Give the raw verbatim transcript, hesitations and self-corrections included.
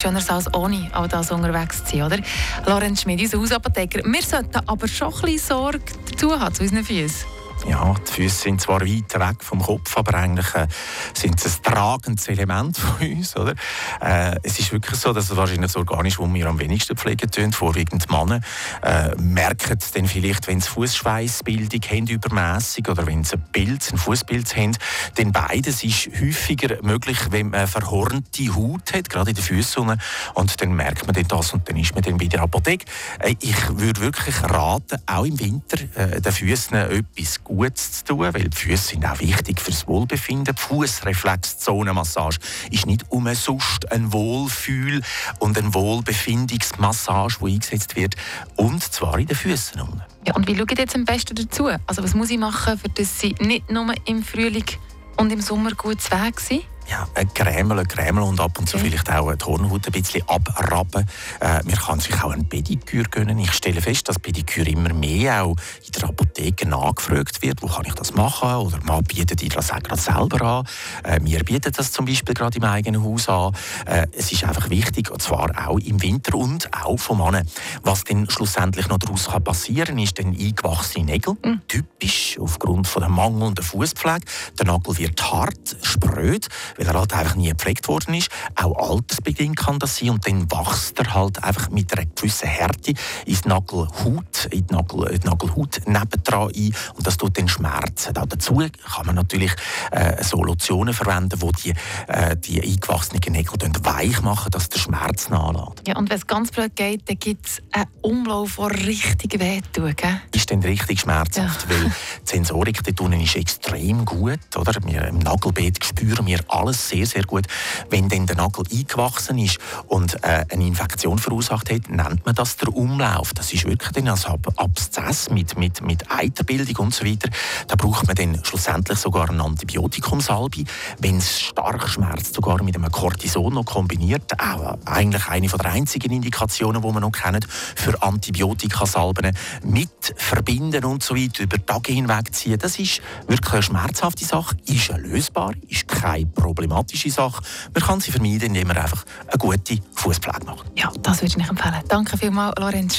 Schöner als ohne all das unterwegs zu sein, oder? Lorenz Schmid, unser Hausapotheker. Wir sollten aber schon ein bisschen Sorge dazu haben zu unseren Füßen. Ja, die Füße sind zwar weit weg vom Kopf, aber eigentlich äh, sind sie ein tragendes Element von uns. Oder? Äh, es ist wirklich so, dass es wahrscheinlich das Organ ist, das wir am wenigsten pflegen tun, vorwiegend die Männer. Äh, merken es dann vielleicht, wenn sie Fußschweissbildung haben, übermässig, oder wenn sie einen Pilz, einen Fußpilz haben. Denn beides ist häufiger möglich, wenn man verhornte Haut hat, gerade in den Füßen. Und dann merkt man dann das und dann ist man dann bei der Apotheke. Äh, ich würde wirklich raten, auch im Winter äh, den Füßen etwas Gutes zu tun, weil die Füße sind auch wichtig fürs Wohlbefinden. Die Fußreflexzonenmassage ist nicht umsonst ein Wohlfühl- und ein Wohlbefindungsmassage, die eingesetzt wird, und zwar in den Füßen. Ja, und wie schaue ich jetzt am besten dazu? Also was muss ich machen, für dass sie nicht nur im Frühling und im Sommer gut zu Weg sind? Ja, ein Cremel, ein Cremel und ab und zu okay. vielleicht auch die Hornhaut ein bisschen abraben. Äh, man kann sich auch ein Pediküre gönnen. Ich stelle fest, dass Pediküre immer mehr auch in der Apotheke nachgefragt wird. Wo kann ich das machen? Oder man bietet die das auch gerade selber an. Äh, wir bieten das zum Beispiel gerade im eigenen Haus an. Äh, es ist einfach wichtig, und zwar auch im Winter und auch von Männern. Was dann schlussendlich noch daraus kann passieren, ist dann eingewachsene Nägel. Mhm. Typisch aufgrund von der mangelnden Fußpflege. Der Nagel wird hart, spröd, weil er halt einfach nie gepflegt worden ist. Auch altersbedingt kann das sein. Und dann wächst er halt einfach mit einer gewissen Härte in die Nagelhaut, in die, Nagel, in die Nagelhaut nebendran ein. Und das tut dann Schmerzen. Auch dazu kann man natürlich äh, so Lotionen verwenden, die die, äh, die eingewachsenen Nägel weich machen, dass der Schmerz nachlässt. Ja, und wenn es ganz blöd geht, dann gibt es einen Umlauf, der richtig wehtut, gell? Ist dann richtig schmerzhaft, ja. Weil die Sensorik dort unten ist extrem gut. Oder? Wir, im Nagelbett spüren wir alles sehr, sehr gut. Wenn dann der Nagel eingewachsen ist und äh, eine Infektion verursacht hat, nennt man das der Umlauf. Das ist wirklich dann als Abszess mit, mit, mit Eiterbildung und so weiter. Da braucht man dann schlussendlich sogar eine Antibiotikumsalbe. Wenn es stark schmerzt, sogar mit einem Cortison noch kombiniert. Auch eigentlich eine der einzigen Indikationen, die man noch kennt, für Antibiotikasalben mit verbinden und so weiter, über Tage hinweg ziehen. Das ist wirklich eine schmerzhafte Sache, ist eine lösbare, ist keine problematische Sache. Man kann sie vermeiden, indem man einfach eine gute Fußpflege macht. Ja, das würde ich nicht empfehlen. Danke vielmals, Lorenz.